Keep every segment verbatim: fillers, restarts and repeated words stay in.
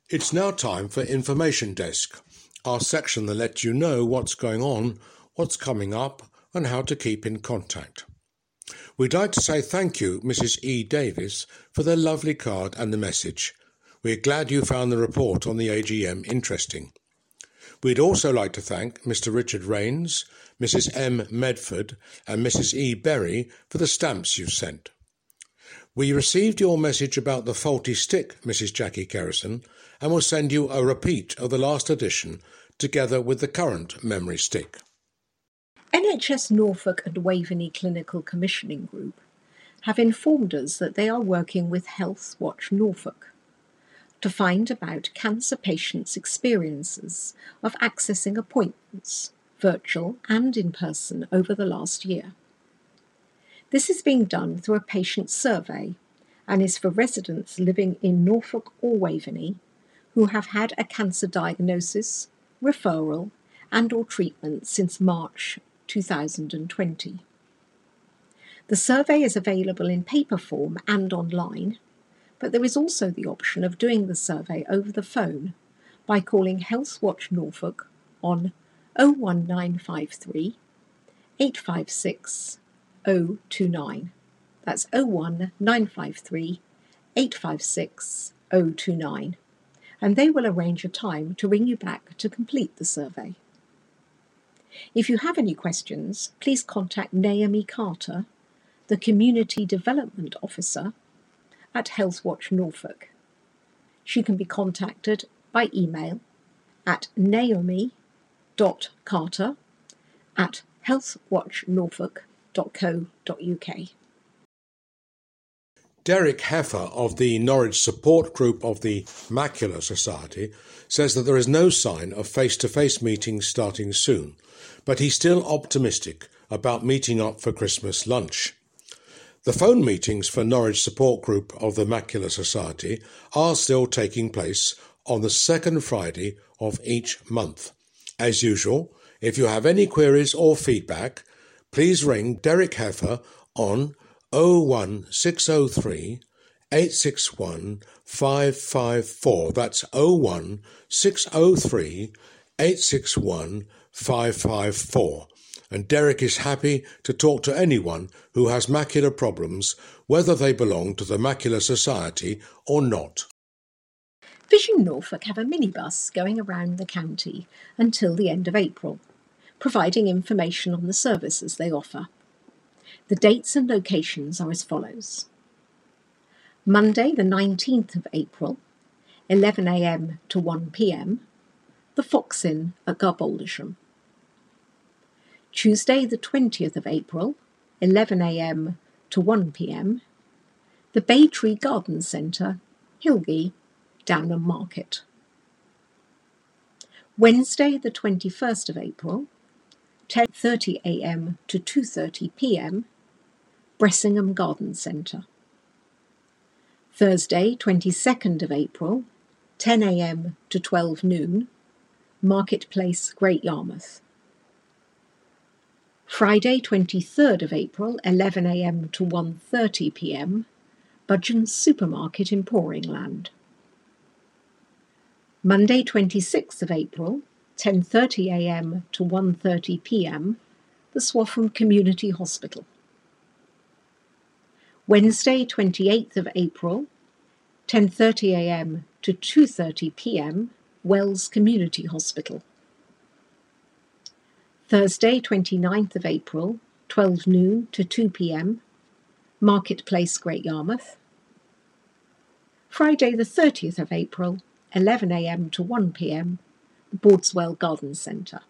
It's now time for Information Desk, our section that lets you know what's going on, what's coming up, and how to keep in contact. We'd like to say thank you, Missus E. Davis, for the lovely card and the message. We're glad you found the report on the A G M interesting. We'd also like to thank Mister Richard Rains, Missus M. Medford, and Missus E. Berry for the stamps you've sent. We received your message about the faulty stick, Missus Jackie Kerrison, and will send you a repeat of the last edition together with the current memory stick. N H S Norfolk and Waveney Clinical Commissioning Group have informed us that they are working with Health Watch Norfolk to find about cancer patients' experiences of accessing appointments, virtual and in person, over the last year. This is being done through a patient survey and is for residents living in Norfolk or Waveney who have had a cancer diagnosis, referral and or treatment since March two thousand twenty. The survey is available in paper form and online, but there is also the option of doing the survey over the phone by calling Health Watch Norfolk on oh one nine five three, eight five six, oh two nine. That's oh one nine five three, eight five six, oh two nine. And they will arrange a time to ring you back to complete the survey. If you have any questions, please contact Naomi Carter, the Community Development Officer at Health Watch Norfolk. She can be contacted by email at naomi dot carter at healthwatchnorfolk dot co dot uk. Derek Heffer of the Norwich Support Group of the Macular Society says that there is no sign of face-to-face meetings starting soon, but he's still optimistic about meeting up for Christmas lunch. The phone meetings for Norwich Support Group of the Macular Society are still taking place on the second Friday of each month. As usual, if you have any queries or feedback, please ring Derek Heffer on oh one six oh three, eight six one, five five four. That's oh one six oh three, eight six one, five five four. And Derek is happy to talk to anyone who has macular problems, whether they belong to the Macular Society or not. Vision Norfolk have a minibus going around the county until the end of April, providing information on the services they offer. The dates and locations are as follows. Monday the nineteenth of April, eleven a m to one p m, the Fox Inn at Garboldersham. Tuesday the twentieth of April, eleven a m to one p m, the Bay Tree Garden Centre, Hilgey, Downham Market. Wednesday the twenty-first of April, ten thirty a m to two thirty p m, Bressingham Garden Centre. Thursday twenty-second of April, ten a m to twelve noon, Market Place, Great Yarmouth. Friday twenty-third of April, eleven a m to one thirty p m, Budgeon's Supermarket in Poringland. Monday twenty-sixth of April, ten thirty a m to one thirty p m, the Swaffham Community Hospital. Wednesday twenty-eighth of April, ten thirty a m to two thirty p m, Wells Community Hospital. Thursday twenty-ninth of April, twelve noon to two p m, Market Place, Great Yarmouth. Friday the thirtieth of April, eleven a m to one p m, Bawdswell Garden Centre.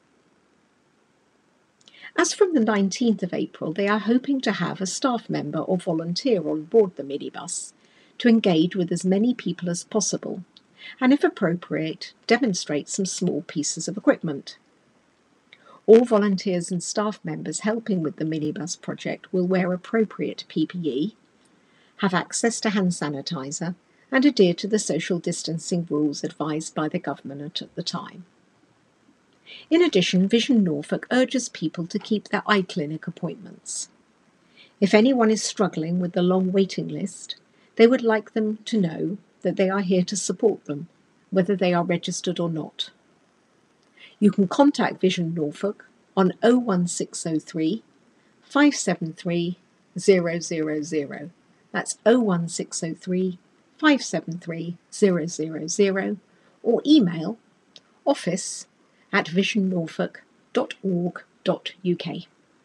As from the nineteenth of April, they are hoping to have a staff member or volunteer on board the minibus to engage with as many people as possible, and if appropriate, demonstrate some small pieces of equipment. All volunteers and staff members helping with the minibus project will wear appropriate P P E, have access to hand sanitizer, and adhere to the social distancing rules advised by the government at the time. In addition, Vision Norfolk urges people to keep their eye clinic appointments. If anyone is struggling with the long waiting list, they would like them to know that they are here to support them whether they are registered or not. You can contact Vision Norfolk on oh one six oh three, five seven three, zero zero zero. That's oh one six oh three, five seven three, zero zero zero, or email office at vision norfolk dot org dot U K.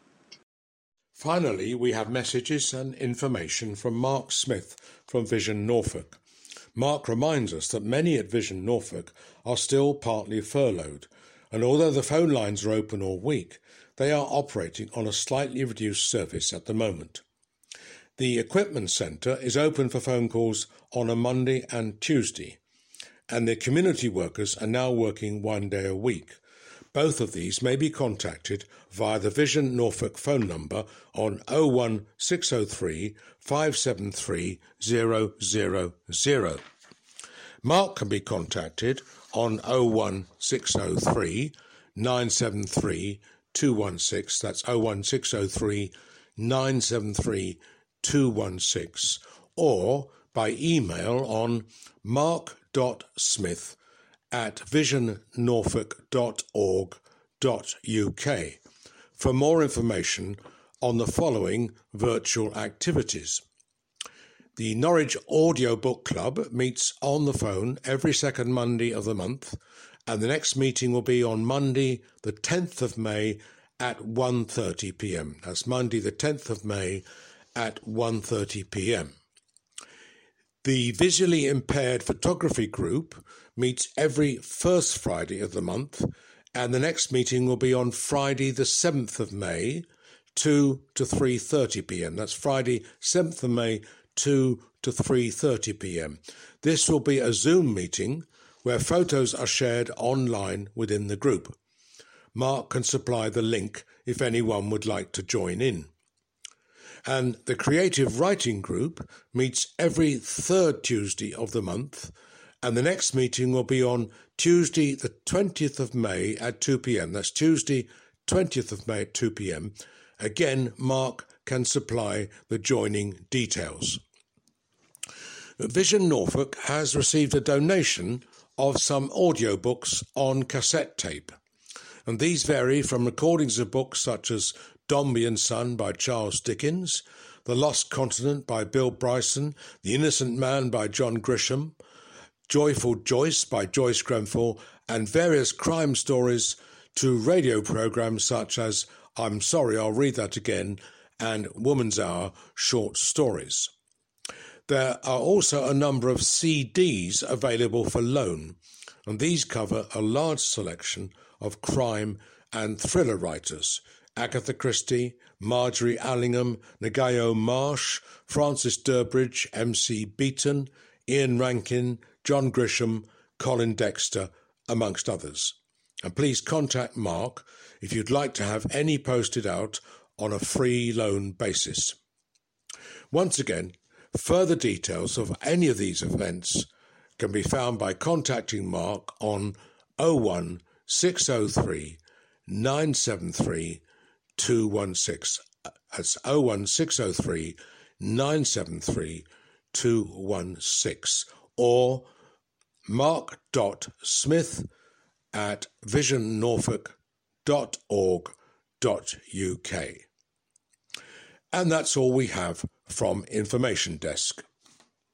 Finally, we have messages and information from Mark Smith from Vision Norfolk. Mark reminds us that many at Vision Norfolk are still partly furloughed, and although the phone lines are open all week, they are operating on a slightly reduced service at the moment. The Equipment Centre is open for phone calls on a Monday and Tuesday, and the community workers are now working one day a week. Both of these may be contacted via the Vision Norfolk phone number on oh one six oh three, five seven three, zero zero zero. Mark can be contacted on oh one six oh three, nine seven three, two one six. That's oh one six oh three, nine seven three, two one six, or by email on mark dot smith at vision norfolk dot org dot U K for more information on the following virtual activities. The Norwich Audio Book Club meets on the phone every second Monday of the month, and the next meeting will be on Monday the tenth of May at one thirty p m. That's Monday the tenth of May at one thirty p m. The Visually Impaired Photography Group meets every first Friday of the month, and the next meeting will be on Friday the seventh of May, two to three thirty p m. That's Friday seventh of May, two to three thirty p m. This will be a Zoom meeting where photos are shared online within the group. Mark can supply the link if anyone would like to join in. And the Creative Writing Group meets every third Tuesday of the month, and the next meeting will be on Tuesday the twentieth of May at two p m. That's Tuesday twentieth of May at two p m. Again, Mark can supply the joining details. Vision Norfolk has received a donation of some audiobooks on cassette tape, and these vary from recordings of books such as Dombey and Son by Charles Dickens, The Lost Continent by Bill Bryson, The Innocent Man by John Grisham, Joyful Joyce by Joyce Grenfell, and various crime stories, to radio programmes such as I'm Sorry, I'll Read That Again and Woman's Hour short stories. There are also a number of C Ds available for loan, and these cover a large selection of crime and thriller writers: Agatha Christie, Marjorie Allingham, Ngaio Marsh, Francis Durbridge, M C Beaton, Ian Rankin, John Grisham, Colin Dexter, amongst others. And please contact Mark if you'd like to have any posted out on a free loan basis. Once again, further details of any of these events can be found by contacting Mark on oh one six oh three, nine seven three, two one six. That's oh one six oh three, nine seven three, two one six, or mark dot smith at vision norfolk dot org dot U K. And that's all we have from Information Desk.